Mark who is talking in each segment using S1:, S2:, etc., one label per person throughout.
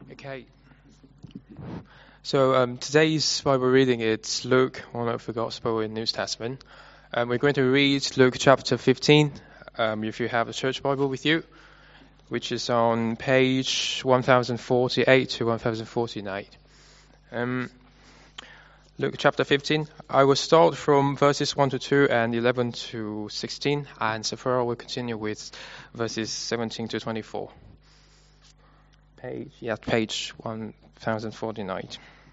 S1: Okay. So today's Bible reading is Luke, one of the Gospel in New Testament. We're going to read Luke chapter 15, if you have a church Bible with you, which is on page 1048 to 1049. Luke chapter 15. I will start from verses 1 to 2 and 11 to 16, and Sephora will continue with verses 17 to 24. Page 1049.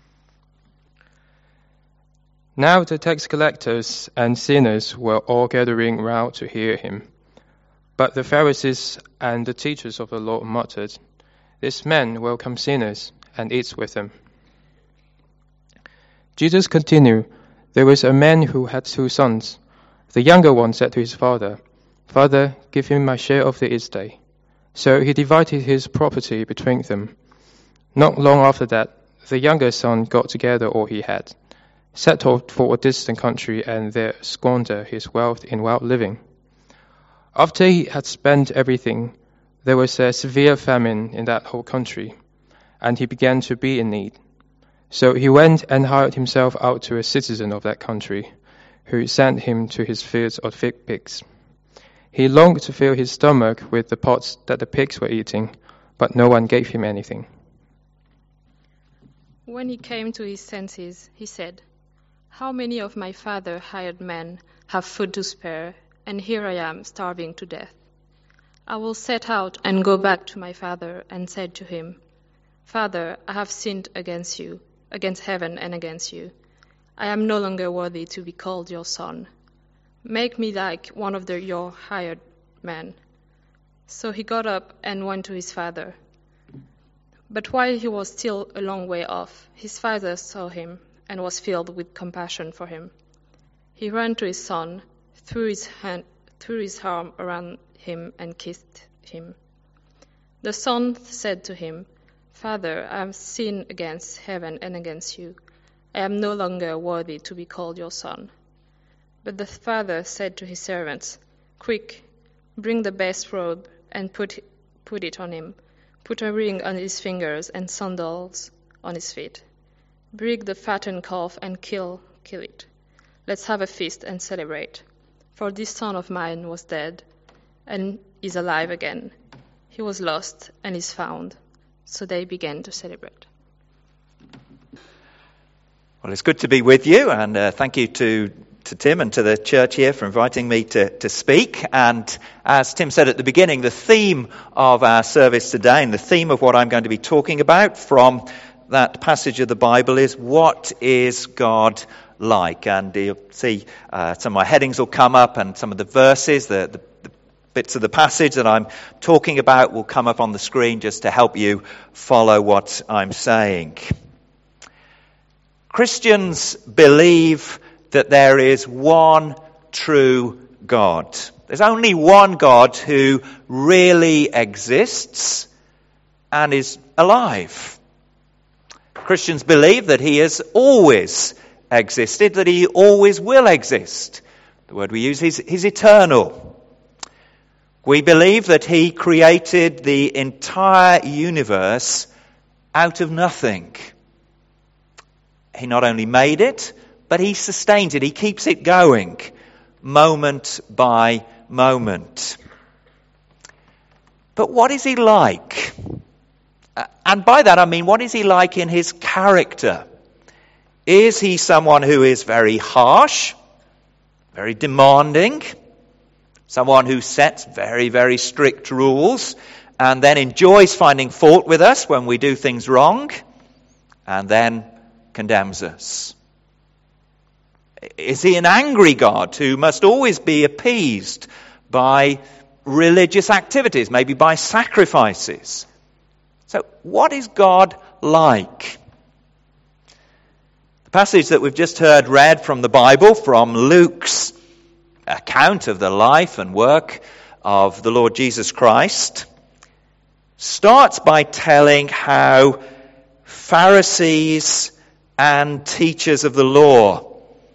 S1: Now the tax collectors and sinners were all gathering round to hear him. But the Pharisees and the teachers of the law muttered, "This man welcomes sinners and eats with them." Jesus continued, "There was a man who had 2 sons. The younger one said to his father, 'Father, give me my share of the estate.' So he divided his property between them. Not long after that, the younger son got together all he had, set off for a distant country, and there squandered his wealth in wild living. After he had spent everything, there was a severe famine in that whole country, and he began to be in need. So he went and hired himself out to a citizen of that country, who sent him to his fields of fig pigs. He longed to fill his stomach with the pods that the pigs were eating, but no one gave him anything.
S2: When he came to his senses, he said, 'How many of my father's hired men have food to spare, and here I am starving to death? I will set out and go back to my father,' and said to him, 'Father, I have sinned against you, against heaven and against you. I am no longer worthy to be called your son. Make me like one of your hired men.' So he got up and went to his father. But while he was still a long way off, his father saw him and was filled with compassion for him. He ran to his son, threw his arm around him and kissed him. The son said to him, 'Father, I have sinned against heaven and against you. I am no longer worthy to be called your son.' But the father said to his servants, 'Quick, bring the best robe and put it on him. Put a ring on his fingers and sandals on his feet. Bring the fattened calf and kill it. Let's have a feast and celebrate. For this son of mine was dead and is alive again. He was lost and is found.' So they began to celebrate."
S3: Well, it's good to be with you, and thank you to Tim and to the church here for inviting me to speak. And as Tim said at the beginning, the theme of our service today and the theme of what I'm going to be talking about from that passage of the Bible is, what is God like? And you'll see some of my headings will come up, and some of the verses, the bits of the passage that I'm talking about will come up on the screen just to help you follow what I'm saying. Christians believe that there is one true God. There's only one God who really exists and is alive. Christians believe that he has always existed, that he always will exist. The word we use is eternal. We believe that he created the entire universe out of nothing. He not only made it, but he sustains it. He keeps it going, moment by moment. But what is he like? And by that I mean, what is he like in his character? Is he someone who is very harsh, very demanding, someone who sets very, very strict rules and then enjoys finding fault with us when we do things wrong and then condemns us? Is he an angry God who must always be appeased by religious activities, maybe by sacrifices? So what is God like? The passage that we've just heard read from the Bible, from Luke's account of the life and work of the Lord Jesus Christ, starts by telling how Pharisees and teachers of the law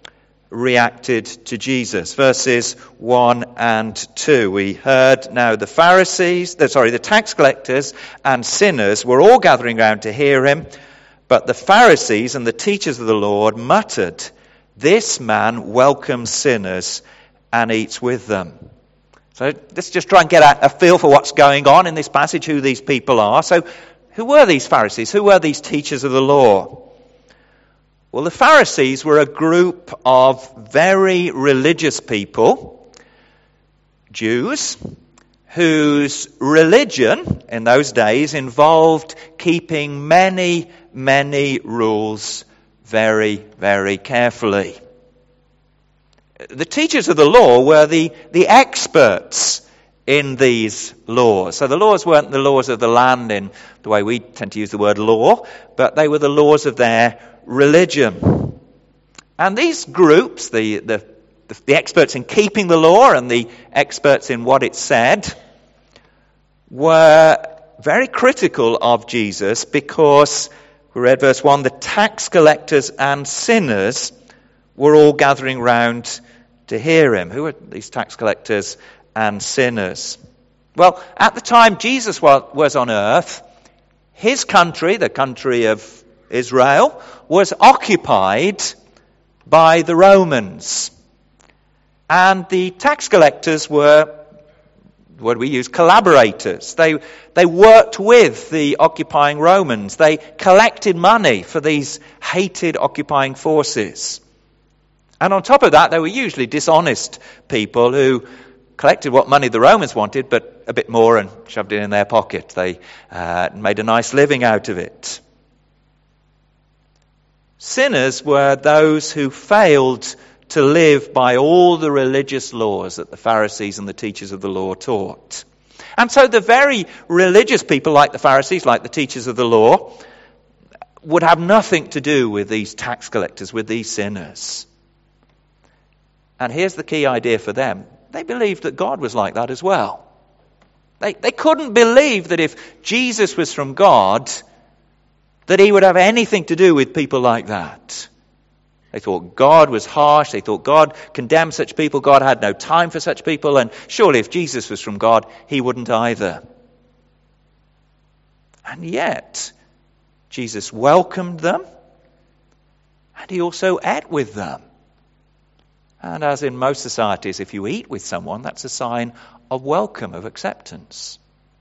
S3: reacted to Jesus. Verses 1 and 2. We heard now the tax collectors and sinners were all gathering round to hear him, but the Pharisees and the teachers of the Lord muttered, "This man welcomes sinners and eats with them." So let's just try and get a feel for what's going on in this passage, who these people are. So who were these Pharisees? Who were these teachers of the law? Well, the Pharisees were a group of very religious people, Jews, whose religion in those days involved keeping many, many rules very, very carefully. The teachers of the law were the experts in these laws. So the laws weren't the laws of the land in the way we tend to use the word law, but they were the laws of their religion. And these groups, the experts in keeping the law and the experts in what it said, were very critical of Jesus because, we read verse 1, the tax collectors and sinners were all gathering round to hear him. Who are these tax collectors and sinners? Well, at the time Jesus was on earth, his country, the country of Israel, was occupied by the Romans. And the tax collectors were, what do we use, collaborators. They worked with the occupying Romans. They collected money for these hated occupying forces. And on top of that, they were usually dishonest people who collected what money the Romans wanted, but a bit more, and shoved it in their pocket. They made a nice living out of it. Sinners were those who failed to live by all the religious laws that the Pharisees and the teachers of the law taught. And so the very religious people, like the Pharisees, like the teachers of the law, would have nothing to do with these tax collectors, with these sinners. And here's the key idea for them. They believed that God was like that as well. They couldn't believe that if Jesus was from God, that he would have anything to do with people like that. They thought God was harsh. They thought God condemned such people. God had no time for such people. And surely if Jesus was from God, he wouldn't either. And yet, Jesus welcomed them. And he also ate with them. And as in most societies, if you eat with someone, that's a sign of welcome, of acceptance.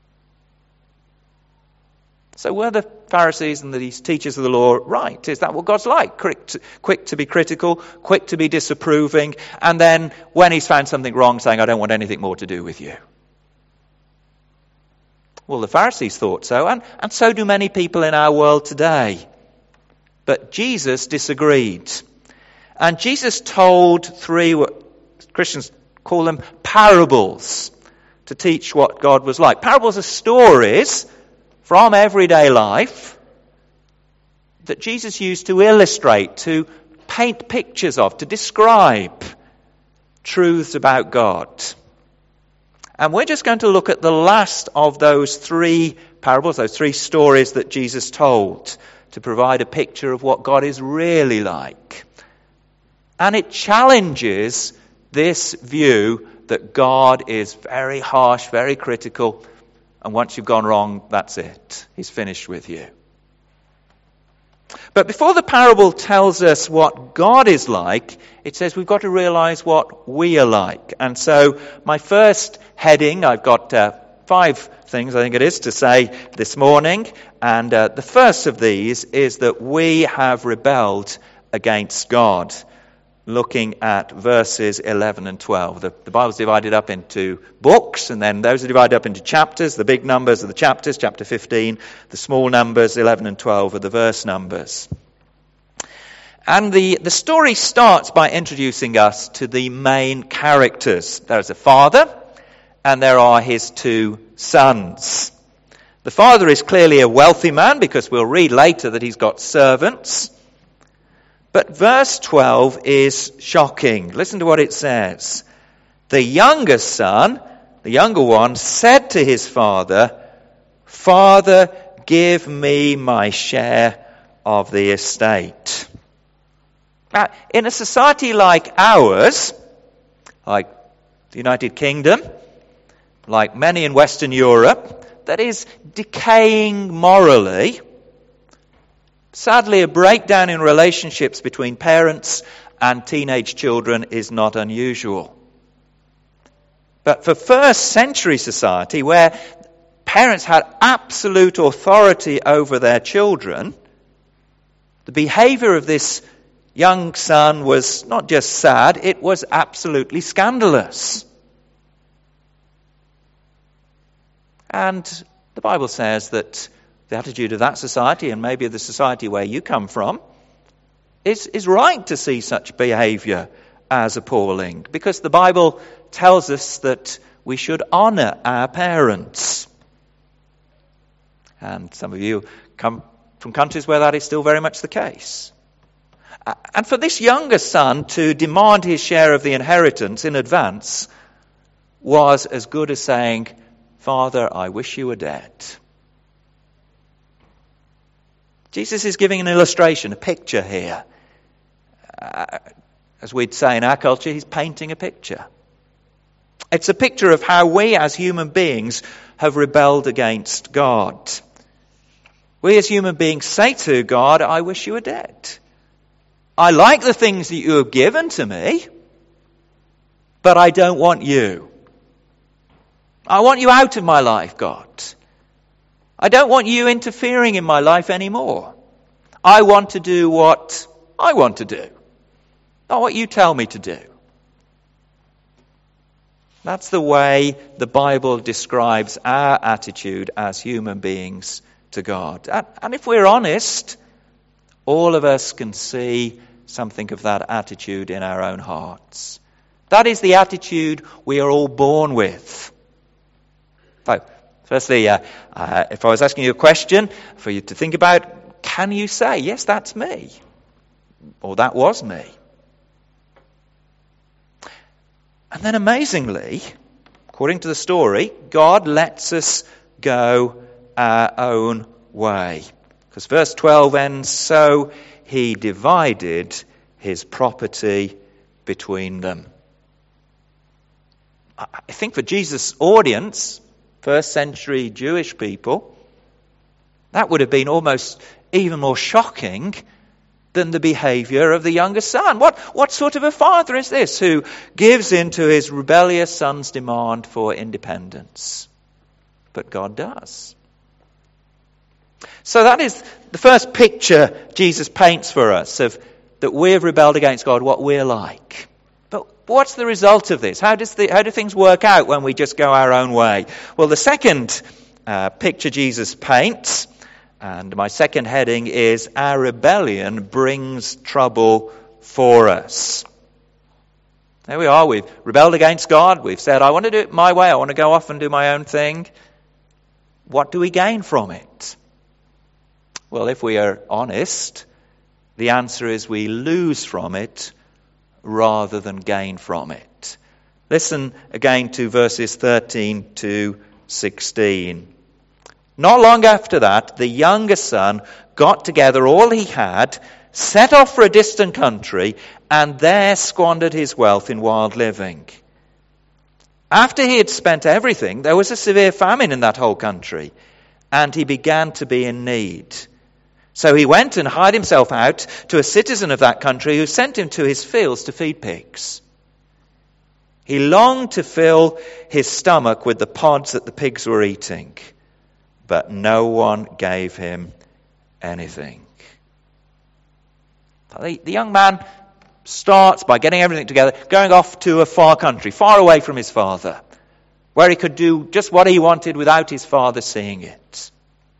S3: So were the Pharisees and these teachers of the law right? Is that what God's like? Quick to be critical, quick to be disapproving, and then when he's found something wrong, saying, I don't want anything more to do with you. Well, the Pharisees thought so, and so do many people in our world today. But Jesus disagreed. And Jesus told three, what Christians call them parables, to teach what God was like. Parables are stories from everyday life that Jesus used to illustrate, to paint pictures of, to describe truths about God. And we're just going to look at the last of those three parables, those three stories that Jesus told, to provide a picture of what God is really like. And it challenges this view that God is very harsh, very critical, and once you've gone wrong, that's it. He's finished with you. But before the parable tells us what God is like, it says we've got to realize what we are like. And so my first heading, I've got 5 things, I think it is, to say this morning. And the first of these is that we have rebelled against God. Looking at verses 11 and 12. The Bible's divided up into books, and then those are divided up into chapters. The big numbers are the chapters, chapter 15. The small numbers, 11 and 12, are the verse numbers. And the story starts by introducing us to the main characters. There's a father, and there are his 2 sons. The father is clearly a wealthy man, because we'll read later that he's got servants. But verse 12 is shocking. Listen to what it says. The younger son, the younger one, said to his father, Father, give me my share of the estate. Now, in a society like ours, like the United Kingdom, like many in Western Europe, that is decaying morally, sadly, a breakdown in relationships between parents and teenage children is not unusual. But for first century society, where parents had absolute authority over their children, the behavior of this young son was not just sad, it was absolutely scandalous. And the Bible says that the attitude of that society, and maybe of the society where you come from, is right to see such behavior as appalling, because the Bible tells us that we should honor our parents. And some of you come from countries where that is still very much the case. And for this younger son to demand his share of the inheritance in advance was as good as saying, "Father, I wish you were dead." Jesus is giving an illustration, a picture here. As we'd say in our culture, he's painting a picture. It's a picture of how we as human beings have rebelled against God. We as human beings say to God, "I wish you were dead. I like the things that you have given to me, but I don't want you. I want you out of my life, God. I don't want you interfering in my life anymore. I want to do what I want to do, not what you tell me to do." That's the way the Bible describes our attitude as human beings to God. And if we're honest, all of us can see something of that attitude in our own hearts. That is the attitude we are all born with. So, firstly, if I was asking you a question for you to think about, can you say, "Yes, that's me," or "That was me"? And then amazingly, according to the story, God lets us go our own way. Because verse 12 ends, "So he divided his property between them." I think for Jesus' audience, first century Jewish people, that would have been almost even more shocking than the behavior of the younger son. What sort of a father is this who gives in to his rebellious son's demand for independence? But God does. So that is the first picture Jesus paints for us of that we have rebelled against God, what we're like. But what's the result of this? How do things work out when we just go our own way? Well, the second picture Jesus paints, and my second heading is, "Our rebellion brings trouble for us." There we are, we've rebelled against God, we've said, "I want to do it my way, I want to go off and do my own thing." What do we gain from it? Well, if we are honest, the answer is we lose from it rather than gain from it. Listen again to verses 13 to 16. "Not long after that, the younger son got together all he had, set off for a distant country, and there squandered his wealth in wild living. After he had spent everything, there was a severe famine in that whole country, and he began to be in need. So he went and hired himself out to a citizen of that country who sent him to his fields to feed pigs. He longed to fill his stomach with the pods that the pigs were eating, but no one gave him anything." The young man starts by getting everything together, going off to a far country, far away from his father, where he could do just what he wanted without his father seeing it.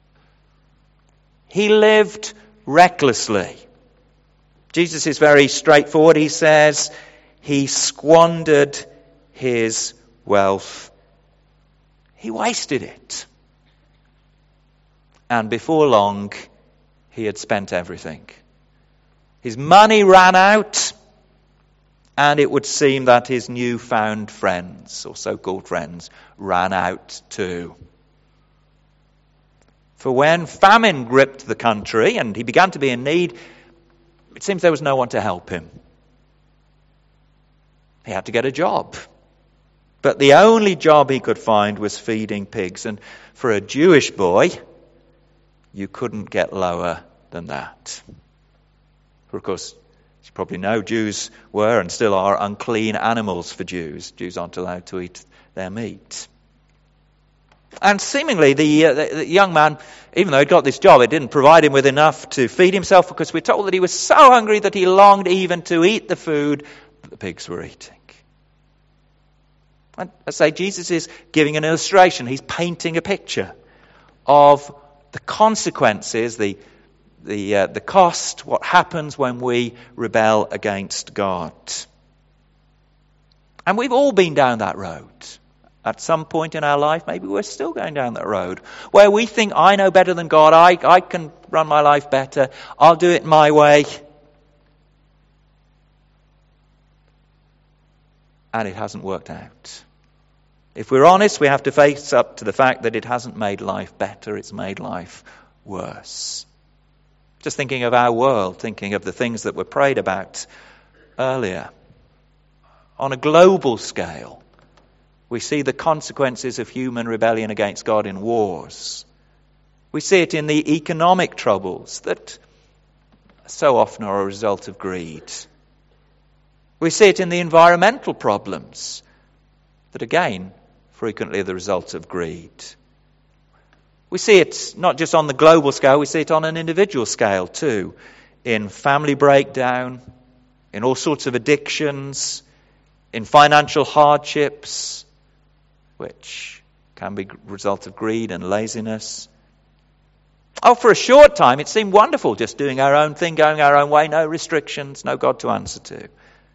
S3: He lived recklessly. Jesus is very straightforward. He says he squandered his wealth. He wasted it. And before long, he had spent everything. His money ran out, and it would seem that his newfound friends, or so-called friends, ran out too. For when famine gripped the country and he began to be in need, It seems there was no one to help him. He had to get a job. But the only job he could find was feeding pigs. And for a Jewish boy, you couldn't get lower than that. For of course, as you probably know, Jews were and still are unclean animals for Jews. Jews aren't allowed to eat their meat. And seemingly the young man, even though he'd got this job, it didn't provide him with enough to feed himself, because we're told that he was so hungry that he longed even to eat the food that the pigs were eating. And I say Jesus is giving an illustration. He's painting a picture of the consequences, the cost, what happens when we rebel against God. And we've all been down that road. At some point in our life, maybe we're still going down that road, where we think, I know better than God, I can run my life better, I'll do it my way. And it hasn't worked out. If we're honest, we have to face up to the fact that it hasn't made life better, it's made life worse. Just thinking of our world, thinking of the things that were prayed about earlier. On a global scale, we see the consequences of human rebellion against God in wars. We see it in the economic troubles that so often are a result of greed. We see it in the environmental problems that again frequently are the result of greed. We see it not just on the global scale, we see it on an individual scale too, in family breakdown, in all sorts of addictions, in financial hardships, which can be a result of greed and laziness. Oh, for a short time it seemed wonderful, just doing our own thing, going our own way, no restrictions, no God to answer to.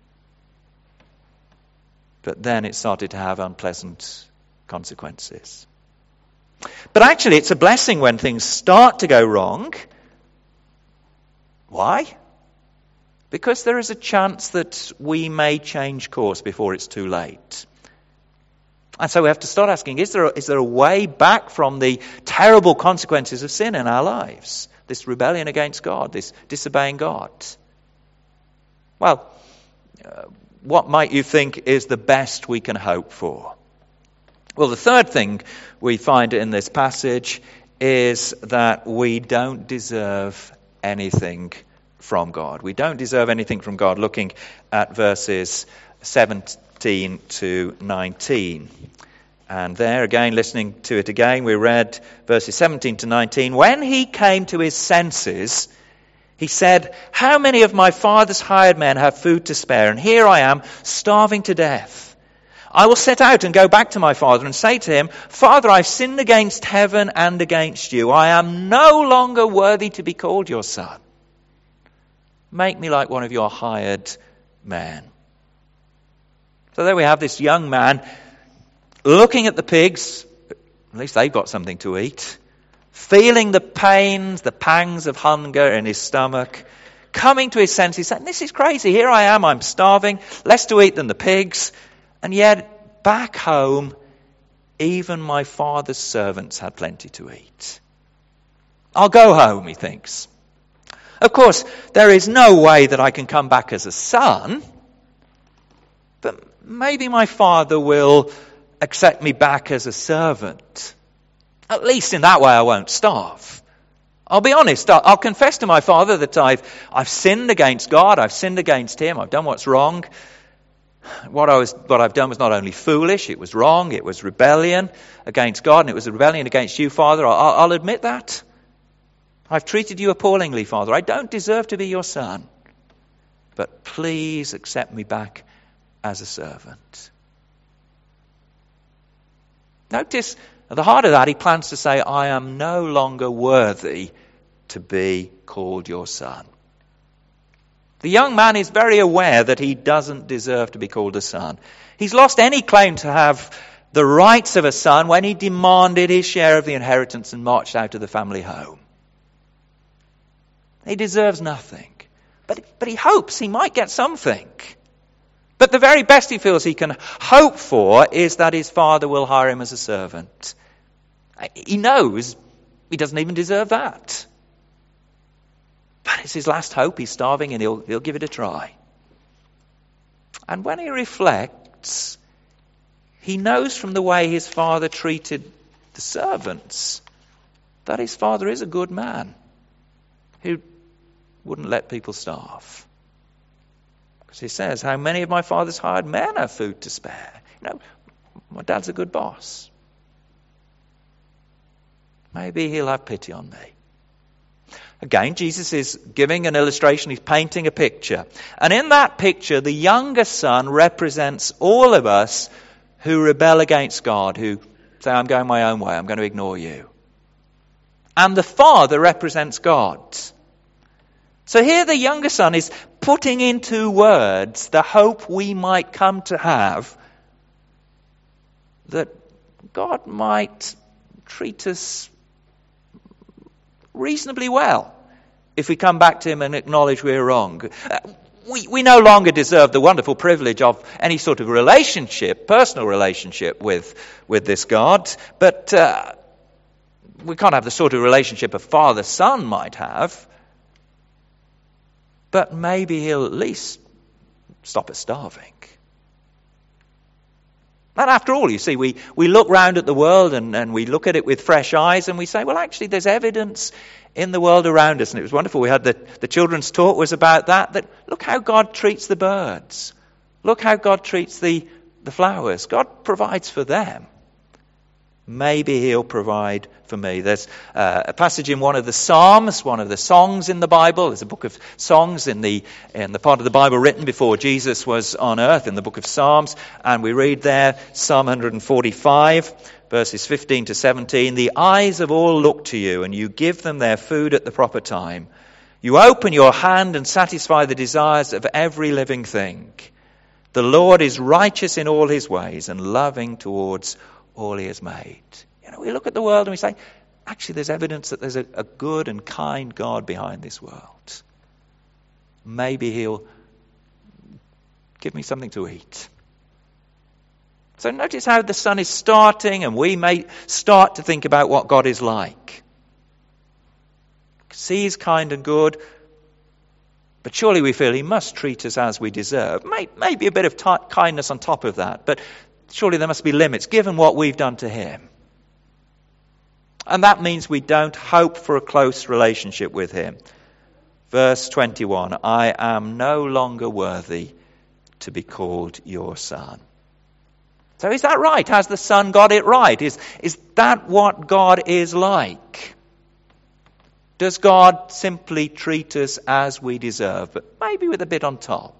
S3: But then it started to have unpleasant consequences. But actually, it's a blessing when things start to go wrong. Why? Because there is a chance that we may change course before it's too late. And so we have to start asking, is there a way back from the terrible consequences of sin in our lives? This rebellion against God, this disobeying God? Well, what might you think is the best we can hope for? Well, the third thing we find in this passage is that we don't deserve anything from God. We don't deserve anything from God, looking at verses 17 to 19. And there again, listening to it again, we read verses 17 to 19. When he came to his senses, he said, "How many of my father's hired men have food to spare? And here I am, starving to death. I will set out and go back to my father and say to him, 'Father, I've sinned against heaven and against you. I am no longer worthy to be called your son. Make me like one of your hired men.'" So there we have this young man looking at the pigs, at least they've got something to eat, feeling the pains, the pangs of hunger in his stomach, coming to his senses, saying, "This is crazy. Here I am, I'm starving, less to eat than the pigs. And yet, back home, even my father's servants had plenty to eat. I'll go home," he thinks. Of course, there is no way that I can come back as a son, but maybe my father will accept me back as a servant. At least in that way I won't starve. I'll be honest, I'll confess to my father that I've sinned against God, I've sinned against him, I've done what's wrong. What I've done was not only foolish, it was wrong, it was rebellion against God, and it was a rebellion against you, Father. I'll admit that. I've treated you appallingly, Father. I don't deserve to be your son. But please accept me back as a servant. Notice, at the heart of that, he plans to say, "I am no longer worthy to be called your son." The young man is very aware that he doesn't deserve to be called a son. He's lost any claim to have the rights of a son when he demanded his share of the inheritance and marched out of the family home. He deserves nothing. But he hopes he might get something. But the very best he feels he can hope for is that his father will hire him as a servant. He knows he doesn't even deserve that. But It's his last hope. He's starving and he'll give it a try. And when he reflects, he knows from the way his father treated the servants that his father is a good man who wouldn't let people starve. Because he says, how many of my father's hired men have food to spare? My dad's a good boss. Maybe he'll have pity on me. Again, Jesus is giving an illustration. He's painting a picture. And in that picture, the younger son represents all of us who rebel against God, who say, I'm going my own way, I'm going to ignore you. And the father represents God. So here the younger son is putting into words the hope we might come to have that God might treat us reasonably well if we come back to him and acknowledge we're wrong. We no longer deserve the wonderful privilege of any sort of relationship, personal relationship with this God, but we can't have the sort of relationship a father-son might have. But maybe he'll at least stop us starving. And after all, you see, we look round at the world and we look at it with fresh eyes and we say, well, actually, there's evidence in the world around us. And it was wonderful. We had the children's talk was about that look how God treats the birds. Look how God treats the flowers. God provides for them. Maybe he'll provide for me. There's a passage in one of the Psalms, one of the songs in the Bible. There's a book of songs in the part of the Bible written before Jesus was on earth, in the book of Psalms. And we read there, Psalm 145, verses 15 to 17. The eyes of all look to you, and you give them their food at the proper time. You open your hand and satisfy the desires of every living thing. The Lord is righteous in all his ways and loving towards all he has made. We look at the world and we say, actually there's evidence that there's a good and kind God behind this world. Maybe he'll give me something to eat. So notice how the son is starting, and we may start to think about what God is like. See, he's kind and good, but surely we feel he must treat us as we deserve. Maybe a bit of kindness on top of that, but surely there must be limits, given what we've done to him. And that means we don't hope for a close relationship with him. Verse 21, I am no longer worthy to be called your son. So is that right? Has the son got it right? Is that what God is like? Does God simply treat us as we deserve, but maybe with a bit on top?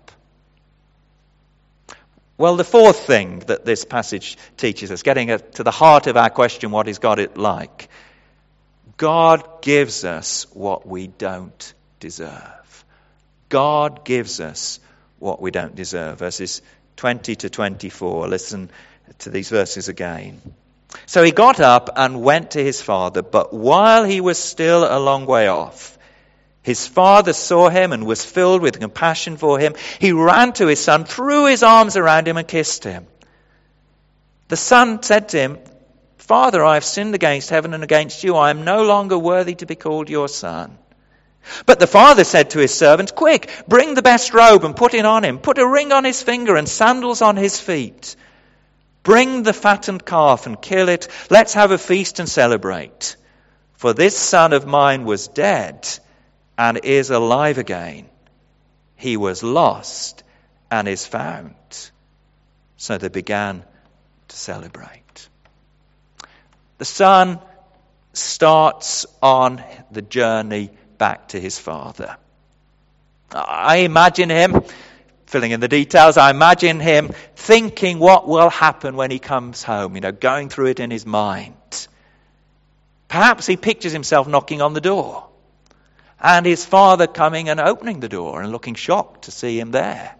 S3: Well, the fourth thing that this passage teaches us, getting to the heart of our question, what is God like? God gives us what we don't deserve. God gives us what we don't deserve. Verses 20 to 24. Listen to these verses again. So he got up and went to his father, but while he was still a long way off, his father saw him and was filled with compassion for him. He ran to his son, threw his arms around him and kissed him. The son said to him, Father, I have sinned against heaven and against you. I am no longer worthy to be called your son. But the father said to his servants, Quick, bring the best robe and put it on him. Put a ring on his finger and sandals on his feet. Bring the fattened calf and kill it. Let's have a feast and celebrate. For this son of mine was dead and is alive again. He was lost and is found. So they began to celebrate. The son starts on the journey back to his father. I imagine him, filling in the details, I imagine him thinking what will happen when he comes home, going through it in his mind. Perhaps he pictures himself knocking on the door and his father coming and opening the door and looking shocked to see him there.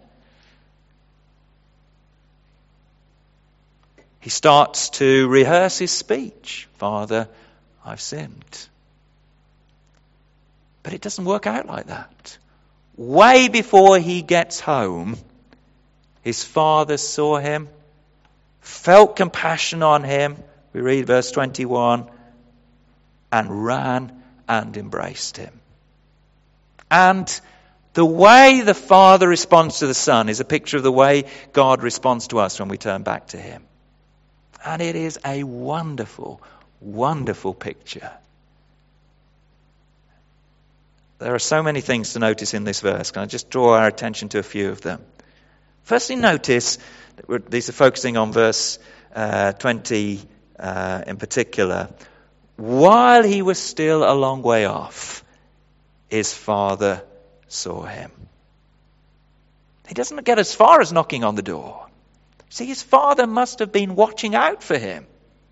S3: He starts to rehearse his speech. Father, I've sinned. But it doesn't work out like that. Way before he gets home, his father saw him, felt compassion on him, we read verse 21, and ran and embraced him. And the way the Father responds to the Son is a picture of the way God responds to us when we turn back to him. And it is a wonderful, wonderful picture. There are so many things to notice in this verse. Can I just draw our attention to a few of them? Firstly, notice, these are focusing on verse 20 in particular. While he was still a long way off, his Father saw him. He doesn't get as far as knocking on the door. See, his Father must have been watching out for him.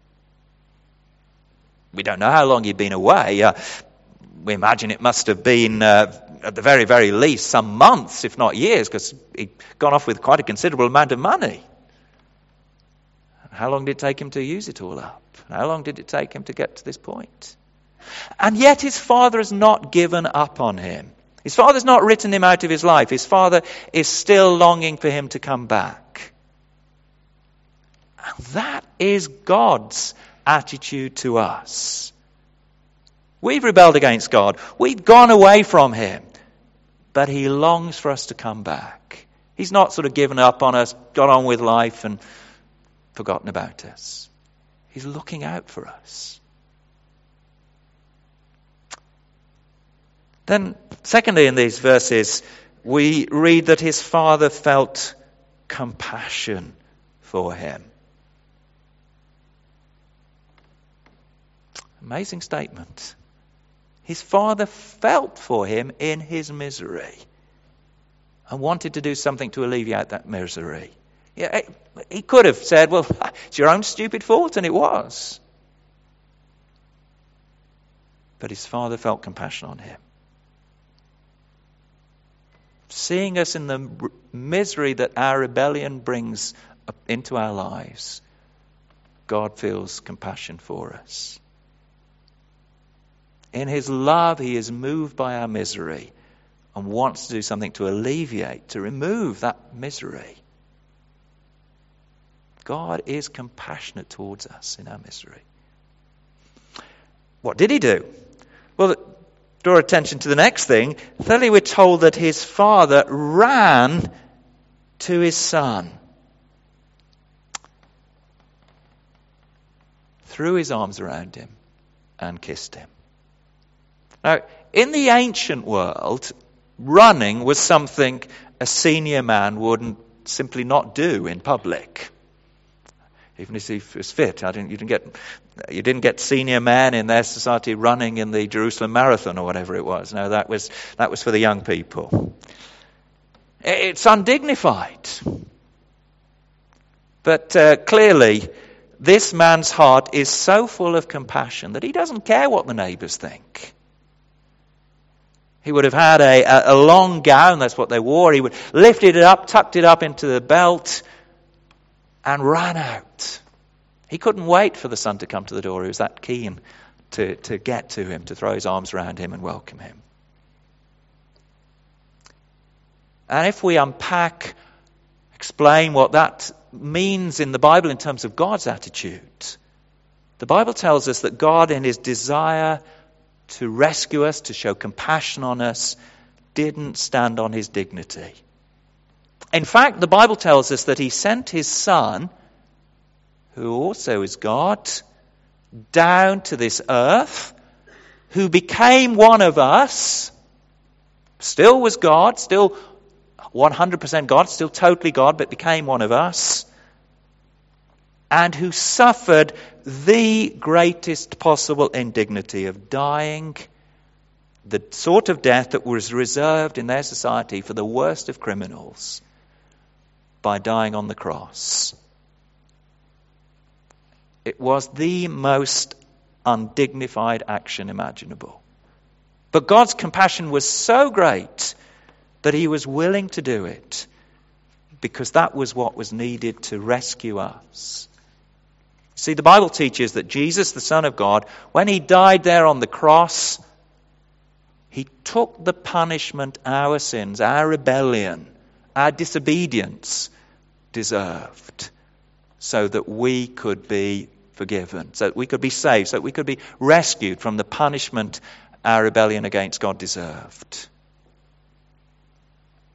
S3: We don't know how long he'd been away. We imagine it must have been, at the very, very least, some months, if not years, because he'd gone off with quite a considerable amount of money. How long did it take him to use it all up? How long did it take him to get to this point? And yet his Father has not given up on him. His Father's not written him out of his life. His Father is still longing for him to come back. And that is God's attitude to us. We've rebelled against God. We've gone away from him. But he longs for us to come back. He's not sort of given up on us, got on with life and forgotten about us. He's looking out for us. Then, secondly, in these verses, we read that his Father felt compassion for him. Amazing statement. His Father felt for him in his misery and wanted to do something to alleviate that misery. Yeah, he could have said, well, it's your own stupid fault, and it was. But his Father felt compassion on him. Seeing us in the misery that our rebellion brings into our lives, God feels compassion for us. In his love, he is moved by our misery and wants to do something to alleviate, to remove that misery. God is compassionate towards us in our misery. What did he do? Well, draw attention to the next thing. Thirdly, we're told that his Father ran to his Son, threw his arms around him and kissed him. Now, in the ancient world, running was something a senior man wouldn't simply not do in public. Even if he was fit. You didn't get senior men in their society running in the Jerusalem Marathon or whatever it was. No, that was for the young people. It's undignified. But clearly, this man's heart is so full of compassion that he doesn't care what the neighbours think. He would have had a long gown, that's what they wore. He would have lifted it up, tucked it up into the belt, and ran out. He couldn't wait for the Son to come to the door. He was that keen to get to him, to throw his arms around him and welcome him. And if we explain what that means in the Bible in terms of God's attitude, the Bible tells us that God, in his desire to rescue us, to show compassion on us, didn't stand on his dignity. In fact, the Bible tells us that he sent his Son, who also is God, down to this earth, who became one of us, still was God, still 100% God, still totally God, but became one of us, and who suffered the greatest possible indignity of dying the sort of death that was reserved in their society for the worst of criminals, by dying on the cross. It was the most undignified action imaginable. But God's compassion was so great that he was willing to do it, because that was what was needed to rescue us. See, the Bible teaches that Jesus, the Son of God, when he died there on the cross, he took the punishment our sins, our rebellion, our disobedience deserved, so that we could be forgiven, so that we could be saved, so that we could be rescued from the punishment our rebellion against God deserved.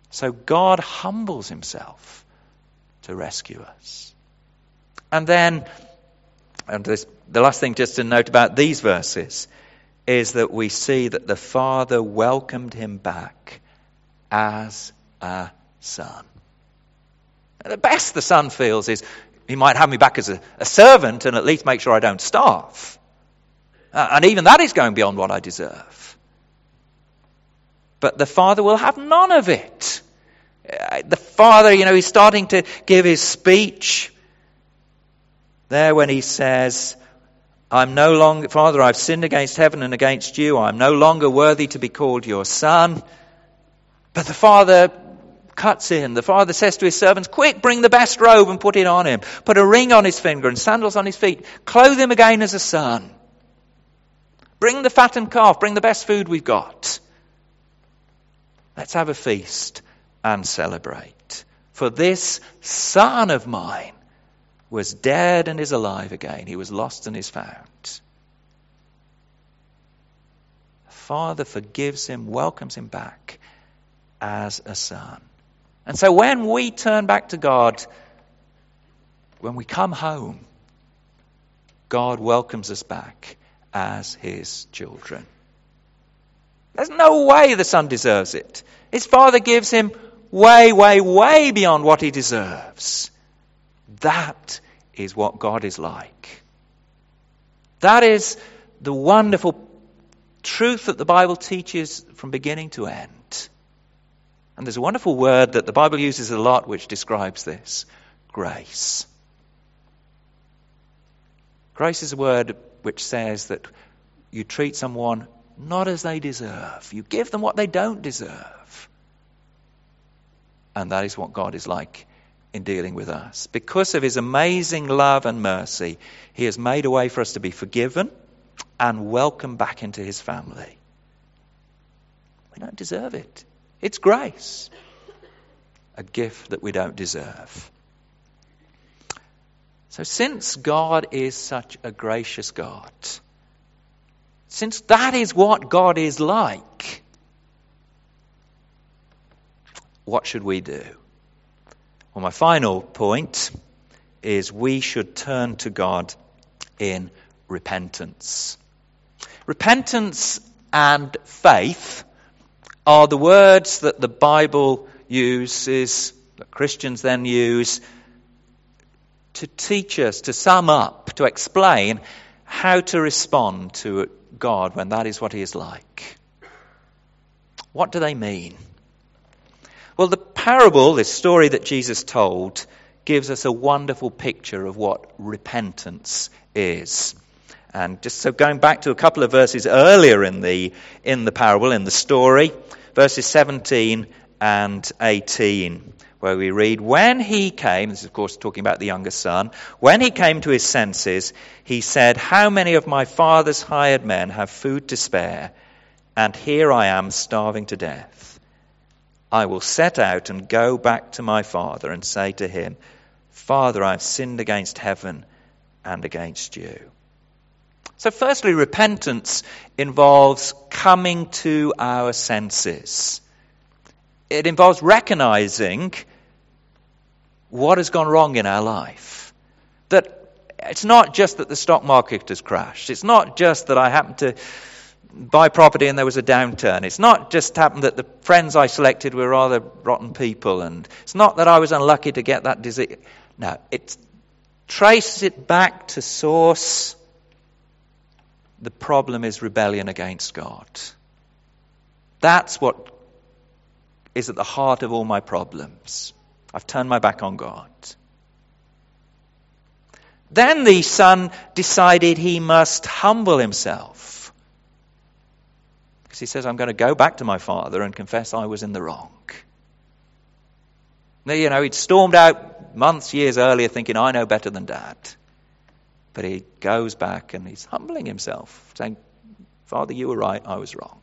S3: So God humbles himself to rescue us. And then, the last thing just to note about these verses is that we see that the Father welcomed him back as a son. And the best the son feels is he might have me back as a servant and at least make sure I don't starve. And even that is going beyond what I deserve. But the Father will have none of it. The Father, he's starting to give his speech there when he says, I'm no longer, Father, I've sinned against heaven and against you. I'm no longer worthy to be called your son. But the Father cuts in. The Father says to his servants, quick, bring the best robe and put it on him. Put a ring on his finger and sandals on his feet. Clothe him again as a son. Bring the fattened calf. Bring the best food we've got. Let's have a feast and celebrate. For this son of mine was dead and is alive again. He was lost and is found. The Father forgives him, welcomes him back as a son. And so when we turn back to God, when we come home, God welcomes us back as his children. There's no way the son deserves it. His Father gives him way, way, way beyond what he deserves. That is what God is like. That is the wonderful truth that the Bible teaches from beginning to end. And there's a wonderful word that the Bible uses a lot which describes this: grace. Grace is a word which says that you treat someone not as they deserve. You give them what they don't deserve. And that is what God is like in dealing with us. Because of his amazing love and mercy, he has made a way for us to be forgiven and welcomed back into his family. We don't deserve it. It's grace. A gift that we don't deserve. So since God is such a gracious God, since that is what God is like, what should we do? Well, my final point is we should turn to God in repentance. Repentance and faith are the words that the Bible uses, that Christians then use, to teach us, to sum up, to explain how to respond to God when that is what he is like. What do they mean? Well, the parable, this story that Jesus told, gives us a wonderful picture of what repentance is. And just so going back to a couple of verses earlier in the parable, in the story, verses 17 and 18, where we read, when he came, this is of course talking about the younger son, when he came to his senses, he said, how many of my father's hired men have food to spare, and here I am starving to death? I will set out and go back to my father and say to him, Father, I have sinned against heaven and against you. So firstly, repentance involves coming to our senses. It involves recognizing what has gone wrong in our life. That it's not just that the stock market has crashed. It's not just that I happened to buy property and there was a downturn. It's not just happened that the friends I selected were rather rotten people. And it's not that I was unlucky to get that disease. No, it traces it back to source. The problem is rebellion against God. That's what is at the heart of all my problems. I've turned my back on God. Then the son decided he must humble himself. Because he says, I'm going to go back to my father and confess I was in the wrong. Now, he'd stormed out months, years earlier thinking, I know better than Dad. But he goes back and he's humbling himself, saying, Father, you were right, I was wrong.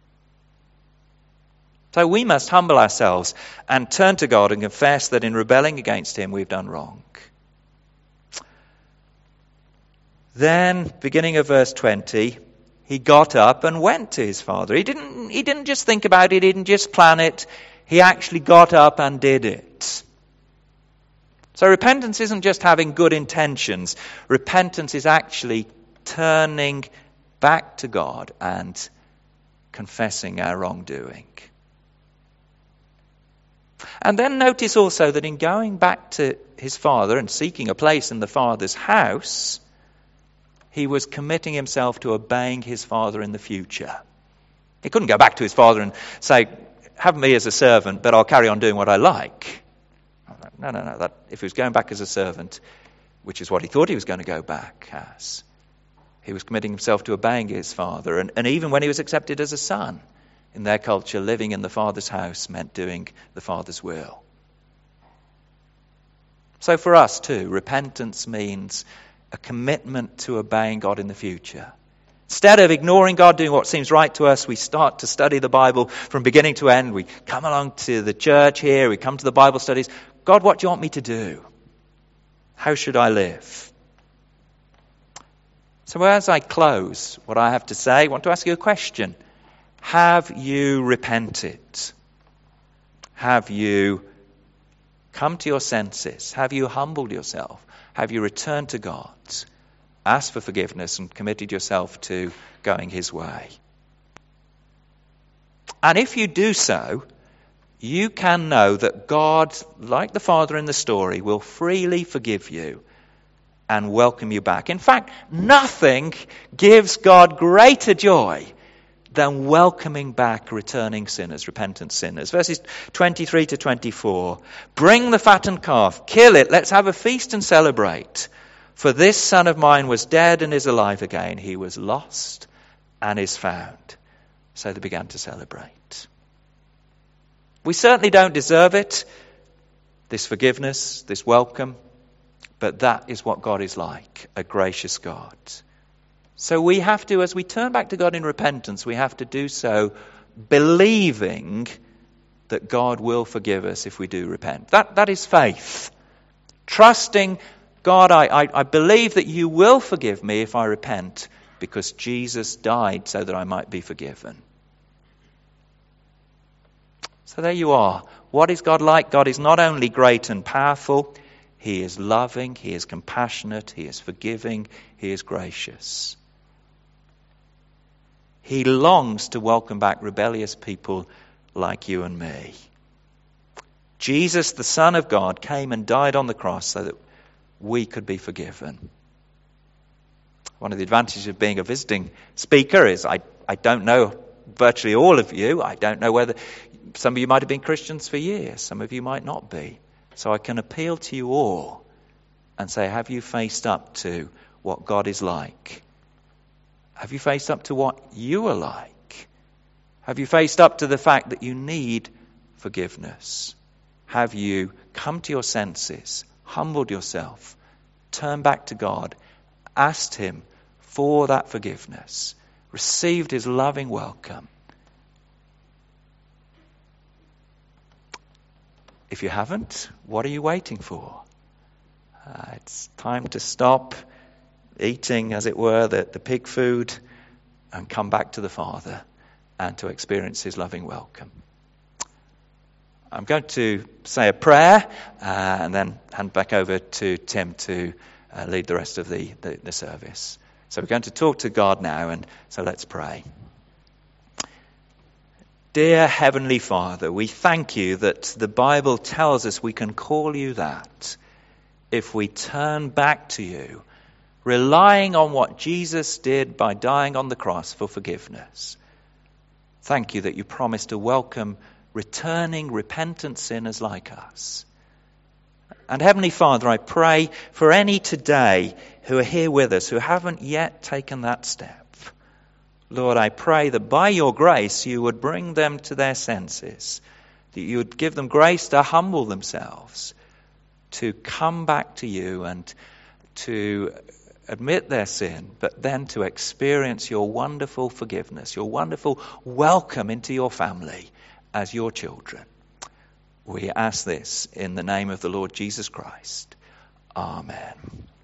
S3: So we must humble ourselves and turn to God and confess that in rebelling against him we've done wrong. Then, beginning of verse 20, he got up and went to his father. He didn't just think about it, he didn't just plan it. He actually got up and did it. So repentance isn't just having good intentions. Repentance is actually turning back to God and confessing our wrongdoing. And then notice also that in going back to his father and seeking a place in the father's house, he was committing himself to obeying his father in the future. He couldn't go back to his father and say, have me as a servant, but I'll carry on doing what I like. No. If he was going back as a servant, which is what he thought he was going to go back as, he was committing himself to obeying his father. And even when he was accepted as a son, in their culture, living in the father's house meant doing the father's will. So for us too, repentance means a commitment to obeying God in the future. Instead of ignoring God, doing what seems right to us, we start to study the Bible from beginning to end. We come along to the church here, we come to the Bible studies. God, what do you want me to do? How should I live? So as I close what I have to say, I want to ask you a question. Have you repented? Have you come to your senses? Have you humbled yourself? Have you returned to God, asked for forgiveness and committed yourself to going his way? And if you do so, you can know that God, like the father in the story, will freely forgive you and welcome you back. In fact, nothing gives God greater joy than welcoming back returning sinners, repentant sinners. Verses 23 to 24. Bring the fattened calf, kill it, let's have a feast and celebrate. For this son of mine was dead and is alive again. He was lost and is found. So they began to celebrate. We certainly don't deserve it, this forgiveness, this welcome, but that is what God is like, a gracious God. So we have to, as we turn back to God in repentance, we have to do so believing that God will forgive us if we do repent. That is faith. Trusting God, I believe that you will forgive me if I repent because Jesus died so that I might be forgiven. So there you are. What is God like? God is not only great and powerful, he is loving, he is compassionate, he is forgiving, he is gracious. He longs to welcome back rebellious people like you and me. Jesus, the Son of God, came and died on the cross so that we could be forgiven. One of the advantages of being a visiting speaker is I don't know virtually all of you. I don't know whether some of you might have been Christians for years. Some of you might not be. So I can appeal to you all and say, have you faced up to what God is like? Have you faced up to what you are like? Have you faced up to the fact that you need forgiveness? Have you come to your senses, humbled yourself, turned back to God, asked him for that forgiveness, received his loving welcome? If you haven't, what are you waiting for? It's time to stop eating, as it were, the pig food and come back to the Father and to experience his loving welcome. I'm going to say a prayer and then hand back over to Tim to lead the rest of the service. So we're going to talk to God now, and so let's pray. Dear Heavenly Father, we thank you that the Bible tells us we can call you that if we turn back to you, relying on what Jesus did by dying on the cross for forgiveness. Thank you that you promised to welcome returning, repentant sinners like us. And Heavenly Father, I pray for any today who are here with us who haven't yet taken that step. Lord, I pray that by your grace you would bring them to their senses, that you would give them grace to humble themselves, to come back to you and to admit their sin, but then to experience your wonderful forgiveness, your wonderful welcome into your family as your children. We ask this in the name of the Lord Jesus Christ. Amen.